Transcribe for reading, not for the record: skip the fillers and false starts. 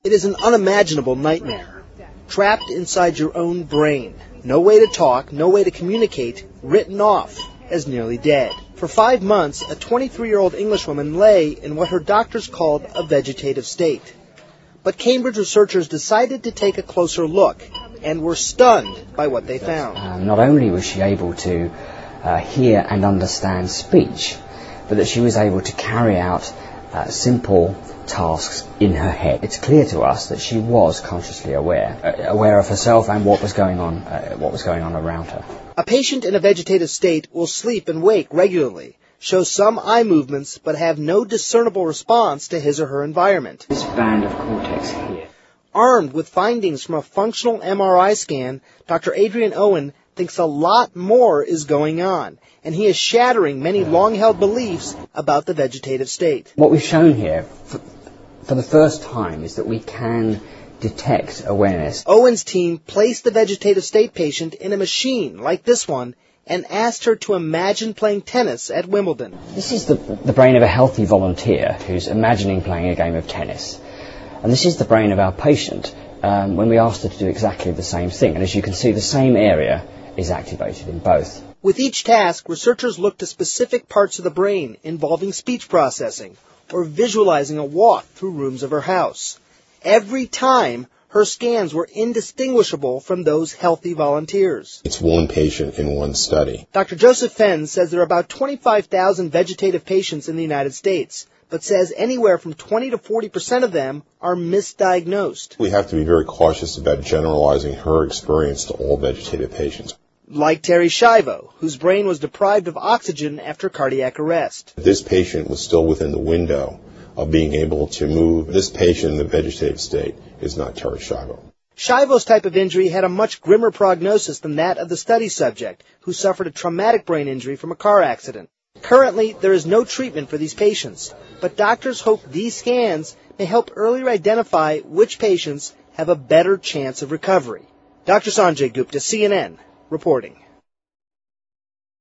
It is an unimaginable nightmare. Trapped inside your own brain. No way to talk, no way to communicate, written off as nearly dead. For 5 months, a 23-year-old Englishwoman lay in what her doctors called a vegetative state. But Cambridge researchers decided to take a closer look and were stunned by what they found. Not only was she able to hear and understand speech, but that she was able to carry out simple tasks in her head. It's clear to us that she was consciously aware of herself and what was going on around her. A patient in a vegetative state will sleep and wake regularly, show some eye movements, but have no discernible response to his or her environment. This band of cortex here. Armed with findings from a functional MRI scan, Dr. Adrian Owen thinks a lot more is going on, and he is shattering many long-held beliefs about the vegetative state. What we've shown here, for the first time, is that we can detect awareness. Owen's team placed the vegetative state patient in a machine like this one and asked her to imagine playing tennis at Wimbledon. This is the brain of a healthy volunteer who's imagining playing a game of tennis. And this is the brain of our patient when we asked her to do exactly the same thing. And as you can see, the same area is activated in both. With each task, researchers looked to specific parts of the brain involving speech processing or visualizing a walk through rooms of her house. Every time, her scans were indistinguishable from those healthy volunteers. It's one patient in one study. Dr. Joseph Fenn says there are about 25,000 vegetative patients in the United States, but says anywhere from 20 to 40% of them are misdiagnosed. We have to be very cautious about generalizing her experience to all vegetative patients. Like Terry Schiavo, whose brain was deprived of oxygen after cardiac arrest. This patient was still within the window of being able to move. This patient in the vegetative state is not Terry Schiavo. Schiavo's type of injury had a much grimmer prognosis than that of the study subject, who suffered a traumatic brain injury from a car accident. Currently, there is no treatment for these patients, but doctors hope these scans may help earlier identify which patients have a better chance of recovery. Dr. Sanjay Gupta, CNN, reporting.